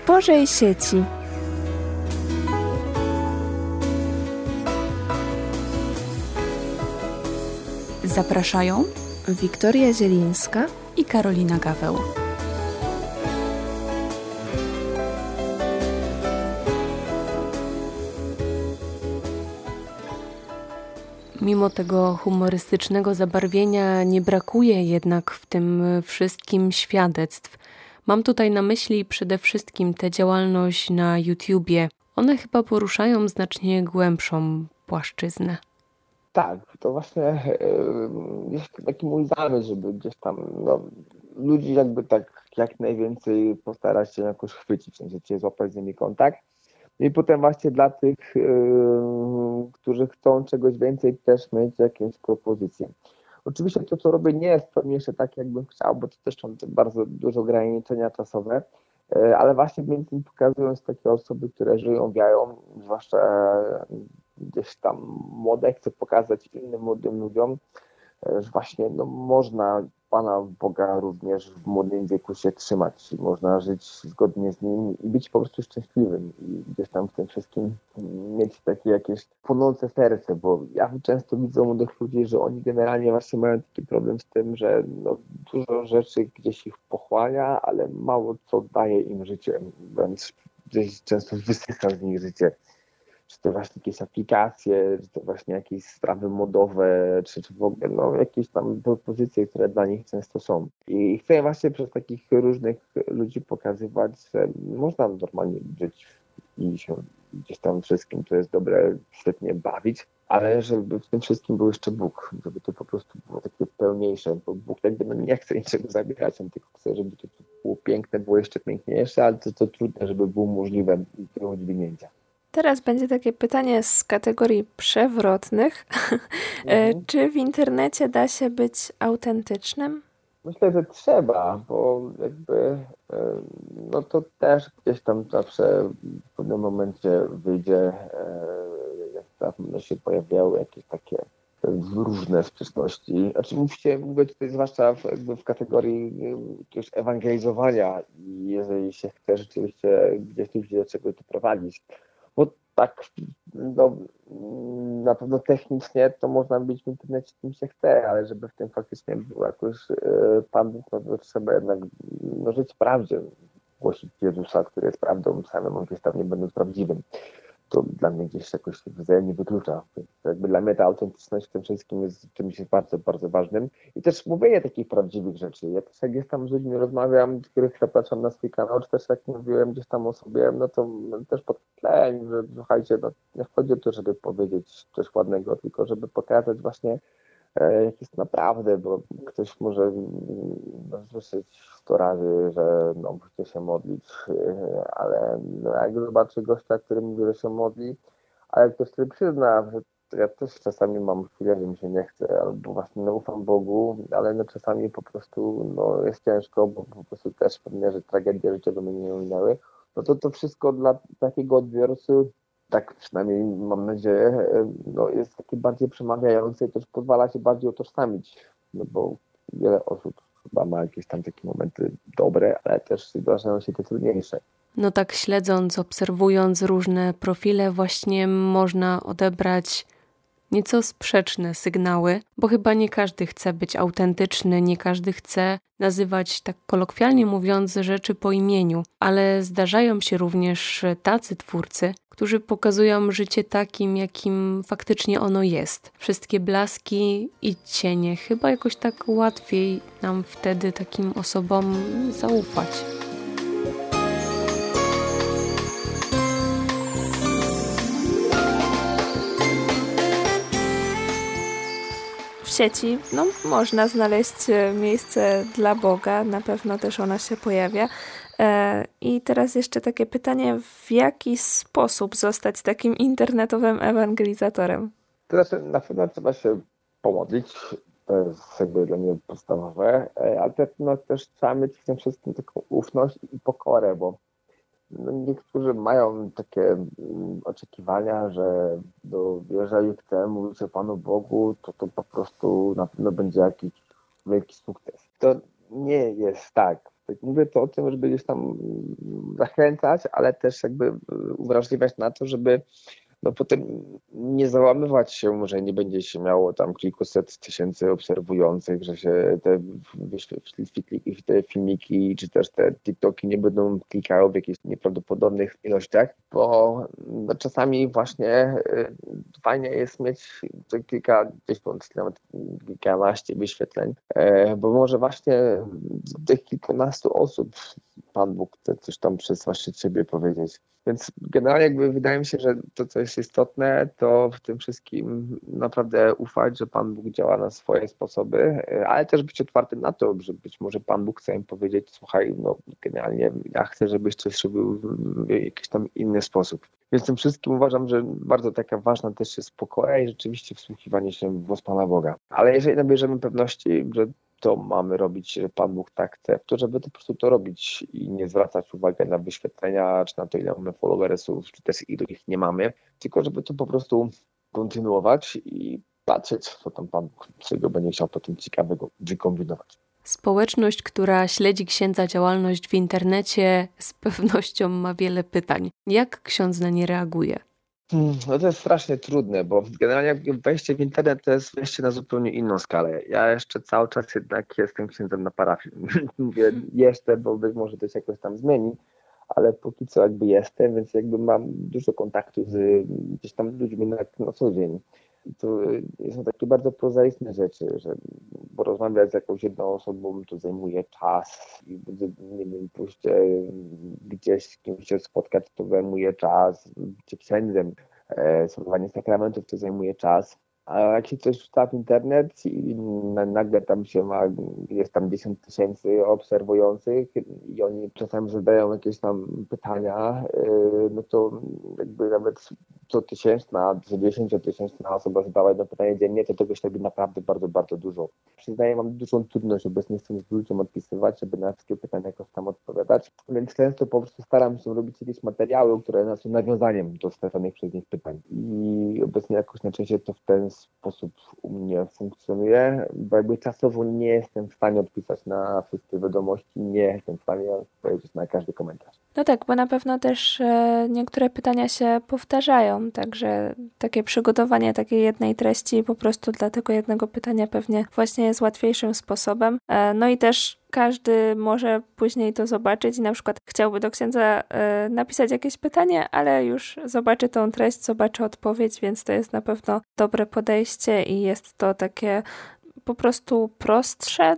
w Bożej sieci. Zapraszają Wiktoria Zielińska i Karolina Gaweł. Mimo tego humorystycznego zabarwienia nie brakuje jednak w tym wszystkim świadectw. Mam tutaj na myśli przede wszystkim tę działalność na YouTubie. One chyba poruszają znacznie głębszą płaszczyznę. Tak, to właśnie jest taki mój zamysł, żeby gdzieś tam ludzi jakby tak jak najwięcej postarać się jakoś chwycić, w sensie złapać z nimi kontakt. I potem właśnie dla tych, którzy chcą czegoś więcej, też mieć jakieś propozycje. Oczywiście to, co robię, nie jest pewnie jeszcze tak, jakbym chciał, bo to też mam bardzo dużo ograniczenia czasowe, ale właśnie między innymi pokazując takie osoby, które żyją, wiają, zwłaszcza gdzieś tam młode, chcę pokazać innym młodym ludziom, że właśnie można Pana Boga również w młodym wieku się trzymać. Można żyć zgodnie z Nim i być po prostu szczęśliwym. I gdzieś tam w tym wszystkim mieć takie jakieś płonące serce, bo ja często widzę u młodych ludzi, że oni generalnie właśnie mają taki problem z tym, że dużo rzeczy gdzieś ich pochłania, ale mało co daje im życie, wręcz gdzieś często wysycha z nich życie. Czy to właśnie jakieś aplikacje, czy to właśnie jakieś sprawy modowe, czy w ogóle jakieś tam propozycje, które dla nich często są. I chcę właśnie przez takich różnych ludzi pokazywać, że można normalnie żyć i się gdzieś tam wszystkim, co jest dobre, świetnie bawić, ale żeby w tym wszystkim był jeszcze Bóg, żeby to po prostu było takie pełniejsze, bo Bóg jakby nie chce niczego zabierać, on tylko chce, żeby to było piękne, było jeszcze piękniejsze, ale to trudne, żeby było możliwe do udźwignięcia. Teraz będzie takie pytanie z kategorii przewrotnych. Czy w internecie da się być autentycznym? Myślę, że trzeba, bo jakby to też gdzieś tam zawsze w pewnym momencie wyjdzie, jak dawno się pojawiały jakieś takie różne sprzeczności. Oczywiście mówię tutaj zwłaszcza w kategorii też ewangelizowania i jeżeli się chce rzeczywiście gdzieś ludzi do czegoś doprowadzić, bo tak, na pewno technicznie to można być w internecie kim się chce, ale żeby w tym faktycznie był jakoś Pan Bóg, to trzeba jednak żyć w prawdzie, głosić Jezusa, który jest prawdą samym, gdzieś tam nie będąc prawdziwym. To dla mnie gdzieś jakoś się wzajemnie wyklucza. Więc jakby dla mnie ta autentyczność w tym wszystkim jest czymś bardzo, bardzo ważnym. I też mówienie takich prawdziwych rzeczy. Ja też jak gdzieś tam z ludźmi rozmawiam, których zapraszam na swój kanał, czy też jak mówiłem gdzieś tam o sobie, to też podkreślałem, że słuchajcie, nie chodzi o to, żeby powiedzieć coś ładnego, tylko żeby pokazać właśnie jak jest naprawdę, bo ktoś może słyszeć 100 razy, że musicie się modlić, ale jak zobaczy gościa, który mówi, że się modli, ale ktoś, który przyzna, że ja też czasami mam chwilę, że mi się nie chce, albo właśnie ufam Bogu, ale czasami po prostu jest ciężko, bo po prostu też pewnie, że tragedie życiowe mnie nie minęły, to wszystko dla takiego odbiorcy, tak przynajmniej mam nadzieję, jest takie bardziej przemawiające i też pozwala się bardziej utożsamić, bo wiele osób chyba ma jakieś tam takie momenty dobre, ale też zdarzają się te trudniejsze. Tak śledząc, obserwując różne profile, właśnie można odebrać nieco sprzeczne sygnały, bo chyba nie każdy chce być autentyczny, nie każdy chce nazywać, tak kolokwialnie mówiąc, rzeczy po imieniu, ale zdarzają się również tacy twórcy, którzy pokazują życie takim, jakim faktycznie ono jest. Wszystkie blaski i cienie. Chyba jakoś tak łatwiej nam wtedy takim osobom zaufać. W sieci można znaleźć miejsce dla Boga, na pewno też ona się pojawia. I teraz jeszcze takie pytanie, w jaki sposób zostać takim internetowym ewangelizatorem? To znaczy, na pewno trzeba się pomodlić, to jest jakby dla mnie podstawowe, ale też trzeba mieć w tym wszystkim taką ufność i pokorę, bo niektórzy mają takie oczekiwania, że jeżeli chcę mówić o Panu Bogu, to po prostu na pewno będzie jakiś wielki sukces. To nie jest tak. Tak mówię to o tym, żeby gdzieś tam zachęcać, ale też jakby uwrażliwiać na to, żeby no potem nie załamywać się, że nie będzie się miało tam kilkuset tysięcy obserwujących, że się te filmiki czy też te TikToki nie będą klikały w jakichś nieprawdopodobnych ilościach, bo no, czasami właśnie fajnie jest mieć te kilkadziesiąt, nawet kilkanaście wyświetleń, bo może właśnie tych kilkunastu osób Pan Bóg chce coś tam przez właśnie ciebie powiedzieć. Więc generalnie jakby wydaje mi się, że to, co jest istotne, to w tym wszystkim naprawdę ufać, że Pan Bóg działa na swoje sposoby, ale też być otwartym na to, że być może Pan Bóg chce im powiedzieć, słuchaj, no generalnie ja chcę, żebyś coś robił w jakiś tam inny sposób. Więc tym wszystkim uważam, że bardzo taka ważna też jest pokora i rzeczywiście wsłuchiwanie się w głos Pana Boga. Ale jeżeli nabierzemy pewności, że to mamy robić, że Pan Bóg tak chce, to żeby to po prostu to robić i nie zwracać uwagi na wyświetlenia, czy na to, ile mamy followersów, czy też ilu ich nie mamy, tylko żeby to po prostu kontynuować i patrzeć, co tam Pan Bóg czego będzie chciał potem ciekawego wykombinować. Społeczność, która śledzi księdza działalność w internecie, z pewnością ma wiele pytań. Jak ksiądz na nie reaguje? No to jest strasznie trudne, bo generalnie wejście w internet to jest wejście na zupełnie inną skalę. Ja jeszcze cały czas jednak jestem księdzem na parafii. Mówię jeszcze, bo być może to się jakoś tam zmieni, ale póki co jakby jestem, więc jakby mam dużo kontaktu z gdzieś tam ludźmi na co dzień. I to są takie bardzo prozaiczne rzeczy, że porozmawiać z jakąś jedną osobą to zajmuje czas i nie wiem, pójść gdzieś z kimś się spotkać to zajmuje czas, bycie księdzem, sprawowanie sakramentów to zajmuje czas. A jak się coś wrzuca w internet i nagle tam się ma, jest tam 10 tysięcy obserwujących i oni czasami zadają jakieś tam pytania, no to jakby nawet co tysięczna, co 10-tysięczna osoba zadała jedno pytanie dziennie, to tego się robi naprawdę bardzo, bardzo dużo. Przyznaję, mam dużą trudność obecnie z tym ludziom odpisywać, żeby na wszystkie pytania jakoś tam odpowiadać, więc często po prostu staram się robić jakieś materiały, które są nawiązaniem do stawionych przez nich pytań. I obecnie jakoś najczęściej to w ten sposób u mnie funkcjonuje, bo jakby czasowo nie jestem w stanie odpisać na wszystkie wiadomości, nie jestem w stanie odpowiedzieć na każdy komentarz. No tak, bo na pewno też niektóre pytania się powtarzają, także takie przygotowanie takiej jednej treści po prostu dla tego jednego pytania pewnie właśnie jest łatwiejszym sposobem. No i też każdy może później to zobaczyć i na przykład chciałby do księdza napisać jakieś pytanie, ale już zobaczy tą treść, zobaczy odpowiedź, więc to jest na pewno dobre podejście i jest to takie po prostu prostsze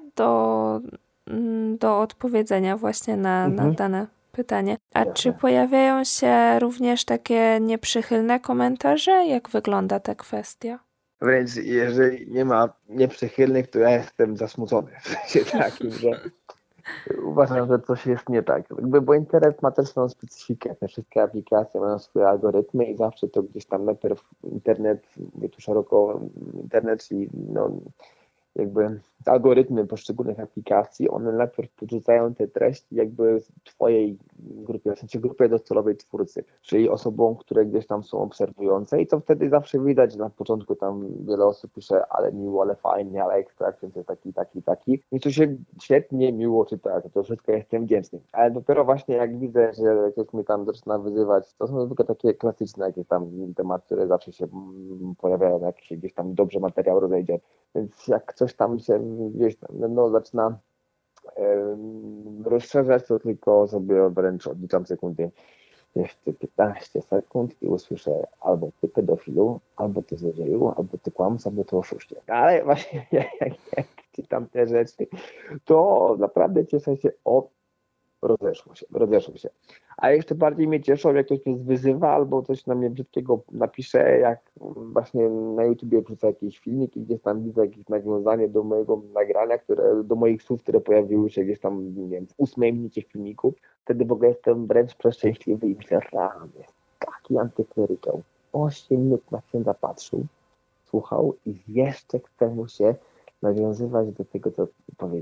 do odpowiedzenia właśnie na dane pytanie. A czy pojawiają się również takie nieprzychylne komentarze? Jak wygląda ta kwestia? Wręcz jeżeli nie ma nieprzychylnych, to ja jestem zasmucony. W sensie takim, że uważam, że coś jest nie tak. Bo internet ma też swoją specyfikę. Te wszystkie aplikacje mają swoje algorytmy i zawsze to gdzieś tam najpierw internet, mówię tu szeroko internet, czyli no jakby algorytmy poszczególnych aplikacji, one najpierw podrzucają te treści jakby twojej grupie, w sensie grupie docelowej twórcy, czyli osobom, które gdzieś tam są obserwujące i to wtedy zawsze widać, że na początku tam wiele osób pisze, ale miło, ale fajnie, ale ekstra, ksiądz jest taki. I to się świetnie, miło czyta, to wszystko jestem wdzięczny. Ale dopiero właśnie jak widzę, że ktoś mnie tam zaczyna wyzywać, to są tylko takie klasyczne jakieś tam tematy, które zawsze się pojawiają, jak się gdzieś tam dobrze materiał rozejdzie. Więc jak coś tam się gdzieś tam zaczyna rozszerzać, to tylko sobie wręcz odliczam sekundy. Jeszcze 15 sekund i usłyszę albo ty pedofilu, albo ty złodzieju, albo ty kłamca, albo ty oszuście. Ale właśnie jak czytam te rzeczy, to naprawdę cieszę się rozeszło się. A jeszcze bardziej mnie cieszą, jak ktoś mnie wyzywa albo coś na mnie brzydkiego napisze, jak właśnie na YouTubie wrzucę jakiś filmik i gdzieś tam widzę jakieś nawiązanie do mojego nagrania, do moich słów, które pojawiły się gdzieś tam, nie wiem, w 8 minucie filmiku. Wtedy w ogóle jestem wręcz przeszczęśliwy i myślę, że jest taki antykleryką. 8 minut na księdza patrzył, słuchał i jeszcze chce mu się nawiązywać do tego, co powiedział.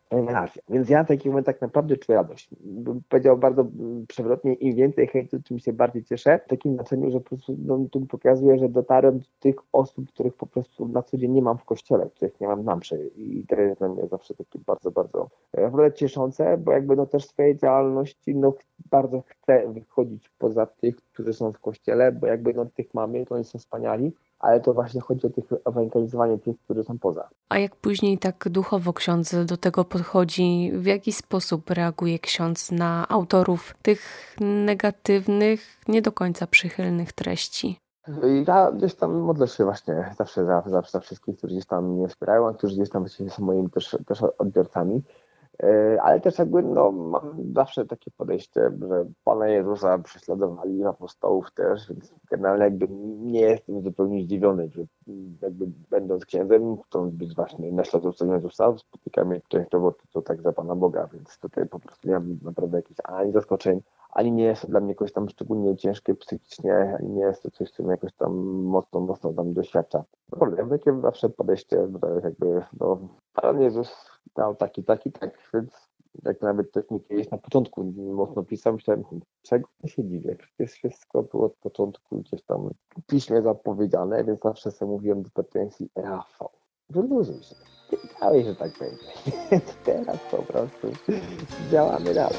Rewelacja. Więc ja w takim momencie tak naprawdę czuję radość. Bym powiedział bardzo przewrotnie, im więcej hejtu, tym się bardziej cieszę. W takim znaczeniu, że po prostu tu pokazuje, że dotarłem do tych osób, których po prostu na co dzień nie mam w kościele, których nie mam na mszy. I to jest dla mnie zawsze takie bardzo, bardzo w ogóle cieszące, bo jakby też swojej działalności bardzo chcę wychodzić poza tych, którzy są w kościele, bo jakby tych mamy, to oni są wspaniali, ale to właśnie chodzi o ewangelizowanie tych, którzy są poza. A jak później tak duchowo ksiądz do tego podchodzi? W jaki sposób reaguje ksiądz na autorów tych negatywnych, nie do końca przychylnych treści? Ja gdzieś tam modlę się właśnie zawsze za wszystkich, którzy gdzieś tam mnie wspierają, a którzy gdzieś tam właściwie są moimi też odbiorcami. Ale też jakby mam zawsze takie podejście, że Pana Jezusa prześladowali, apostołów też, więc generalnie jakby nie jestem zupełnie zdziwiony, że jakby będąc księdzem, chcąc być właśnie naśladowcą Jezusa, spotykam mnie częściowo to tak za Pana Boga, więc tutaj po prostu nie mam naprawdę jakichś ani zaskoczeń, ani nie jest to dla mnie jakoś tam szczególnie ciężkie psychicznie, ani nie jest to coś, co mnie jakoś tam mocno tam doświadcza. Naprawdę, ja mam takie zawsze podejście, że jakby Pan Jezus dał tak, więc jak nawet ktoś mi kiedyś na początku mocno pisał, myślałem, czego się dziwię, przecież wszystko było od początku gdzieś tam w piśmie zapowiedziane, więc zawsze sobie mówiłem do pretensji, Rafał, wyluzuj się, wiedziałeś, że tak będzie, więc teraz po prostu działamy dalej.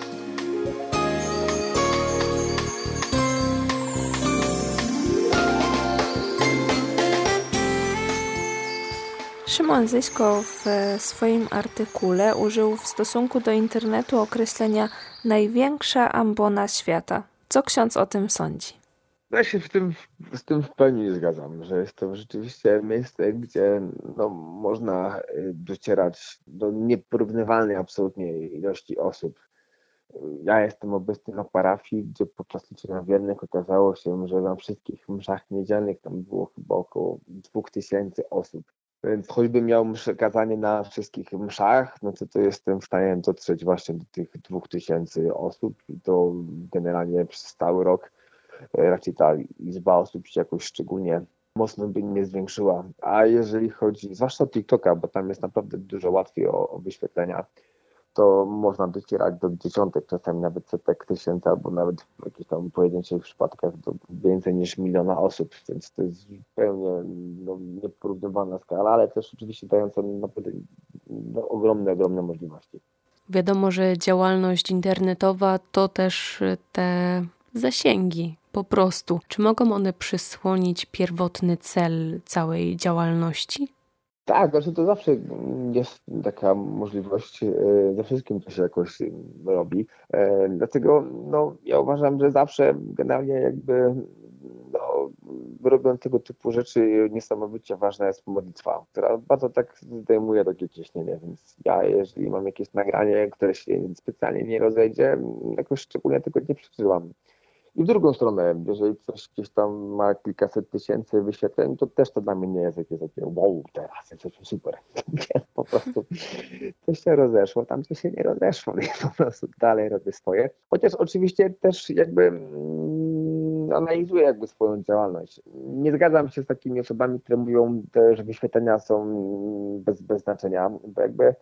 Szymon Zyśko w swoim artykule użył w stosunku do internetu określenia największa ambona świata. Co ksiądz o tym sądzi? Ja się z tym w pełni zgadzam, że jest to rzeczywiście miejsce, gdzie można docierać do nieporównywalnej absolutnie ilości osób. Ja jestem obecny na parafii, gdzie podczas liczenia wiernych okazało się, że na wszystkich mszach niedzielnych tam było chyba około 2000 osób. Więc choćbym miał kazanie na wszystkich mszach, to jestem w stanie dotrzeć właśnie do tych 2000 osób i to generalnie przez cały rok raczej ta liczba osób się jakoś szczególnie mocno by nie zwiększyła. A jeżeli chodzi, zwłaszcza o TikToka, bo tam jest naprawdę dużo łatwiej o wyświetlenia, to można docierać do dziesiątek, czasami nawet setek tysięcy, albo nawet w jakichś tam pojedynczych przypadkach do więcej niż 1 miliona osób, więc to jest zupełnie nieporównywalna skala, ale też oczywiście dająca naprawdę ogromne możliwości. Wiadomo, że działalność internetowa to też te zasięgi po prostu. Czy mogą one przysłonić pierwotny cel całej działalności? Tak, to zawsze jest taka możliwość, ze wszystkim to się jakoś robi. Dlatego ja uważam, że zawsze generalnie jakby robiąc tego typu rzeczy niesamowicie ważna jest modlitwa, która bardzo tak zdejmuje takie ciśnienie, więc ja jeżeli mam jakieś nagranie, które się specjalnie nie rozejdzie, jakoś szczególnie tego nie przeżyłam. I w drugą stronę, jeżeli coś gdzieś tam ma kilkaset tysięcy wyświetleń, to też to dla mnie nie jest jakieś takie wow, teraz jest coś super. Po prostu coś się rozeszło, tam coś się nie rozeszło, i po prostu dalej robię swoje. Chociaż oczywiście też jakby analizuję jakby swoją działalność. Nie zgadzam się z takimi osobami, które mówią, że wyświetlenia są bez znaczenia, bo jakby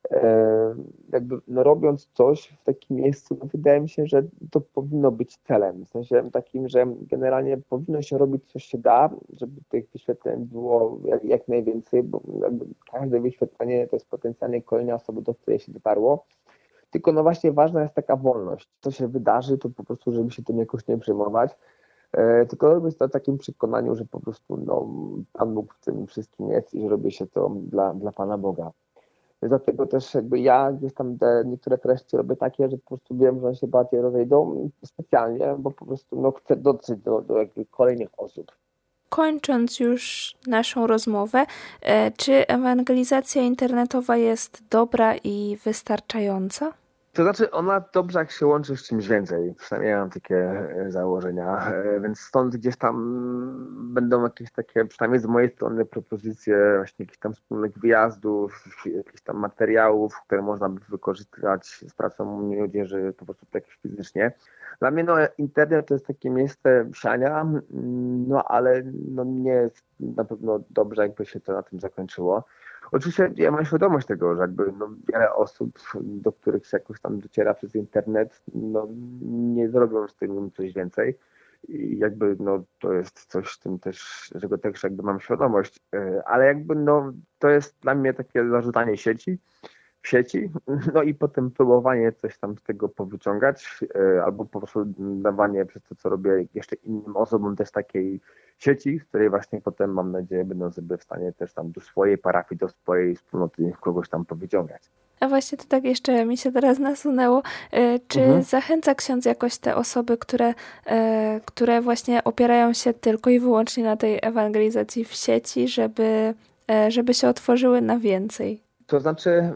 robiąc coś w takim miejscu, wydaje mi się, że to powinno być celem. W sensie takim, że generalnie powinno się robić, co się da, żeby tych wyświetleń było jak najwięcej, bo jakby każde wyświetlenie to jest potencjalnie kolejna osoba, do której się dotarło. Tylko właśnie ważna jest taka wolność. Co się wydarzy, to po prostu, żeby się tym jakoś nie przejmować. Tylko robić to w takim przekonaniu, że po prostu Pan Bóg w tym wszystkim jest i że robi się to dla Pana Boga. Dlatego też jakby ja gdzieś tam niektóre treści robię takie, że po prostu wiem, że one się bardziej rozejdą specjalnie, bo po prostu chcę dotrzeć do jakby kolejnych osób. Kończąc już naszą rozmowę, czy ewangelizacja internetowa jest dobra i wystarczająca? To znaczy ona dobrze jak się łączy z czymś więcej, przynajmniej ja mam takie założenia, więc stąd gdzieś tam będą jakieś takie, przynajmniej z mojej strony, propozycje właśnie jakichś tam wspólnych wyjazdów, jakichś tam materiałów, które można by wykorzystać z pracą młodzieży po prostu tak fizycznie. Dla mnie internet to jest takie miejsce siania, ale nie jest na pewno dobrze, jakby się to na tym zakończyło. Oczywiście ja mam świadomość tego, że jakby wiele osób, do których się jakoś tam dociera przez internet, nie zrobią z tym coś więcej. I jakby to jest coś w tym też, czego też jakby mam świadomość, ale jakby to jest dla mnie takie zarzucanie w sieci, i potem próbowanie coś tam z tego powyciągać, albo po prostu dawanie przez to, co robię jeszcze innym osobom też takiej sieci, z której właśnie potem mam nadzieję będą sobie w stanie też tam do swojej parafii, do swojej wspólnoty kogoś tam powyciągać. A właśnie to tak jeszcze mi się teraz nasunęło. Czy zachęca ksiądz jakoś te osoby, które właśnie opierają się tylko i wyłącznie na tej ewangelizacji w sieci, żeby się otworzyły na więcej? To znaczy,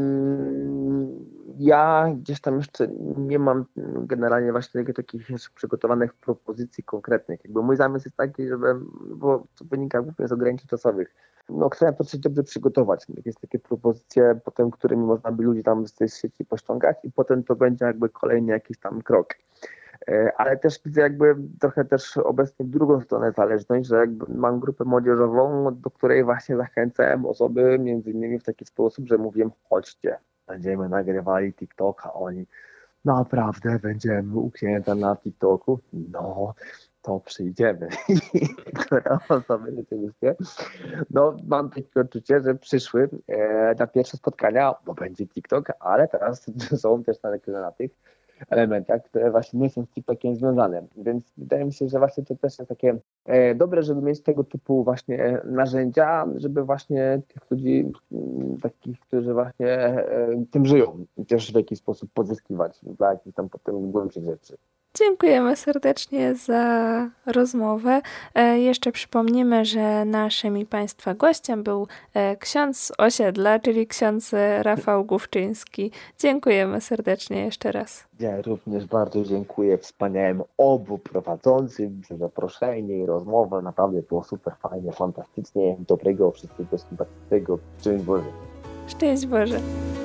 ja gdzieś tam jeszcze nie mam generalnie właśnie takich przygotowanych propozycji konkretnych. Jakby mój zamysł jest taki, bo to wynika głównie z ograniczeń czasowych. Chcę to coś dobrze przygotować. Jakieś takie propozycje potem, którymi można by ludzi tam z tej sieci pościągać i potem to będzie jakby kolejny jakiś tam krok. Ale też widzę jakby trochę też obecnie w drugą stronę zależność, że jakby mam grupę młodzieżową, do której właśnie zachęcałem osoby między innymi w taki sposób, że mówiłem, chodźcie, będziemy nagrywali TikToka, oni naprawdę będziemy u księdza na TikToku, to przyjdziemy. Niektóre osoby rzeczywiście, mam takie odczucie, że przyszły na pierwsze spotkania, bo będzie TikTok, ale teraz są też na tych elementach, które właśnie nie są z TikTokiem związane. Więc wydaje mi się, że właśnie to też jest takie dobre, żeby mieć tego typu właśnie narzędzia, żeby właśnie tych ludzi, takich, którzy właśnie tym żyją, też w jakiś sposób pozyskiwać dla jakichś tam potem głębszych rzeczy. Dziękujemy serdecznie za rozmowę. Jeszcze przypomnimy, że naszym i Państwa gościem był ksiądz z osiedla, czyli ksiądz Rafał Główczyński. Dziękujemy serdecznie jeszcze raz. Ja również bardzo dziękuję wspaniałym obu prowadzącym za zaproszenie i rozmowę. Naprawdę było super fajnie, fantastycznie. Dobrego, wszystkiego sympatycznego. Szczęść Boże. Szczęść Boże.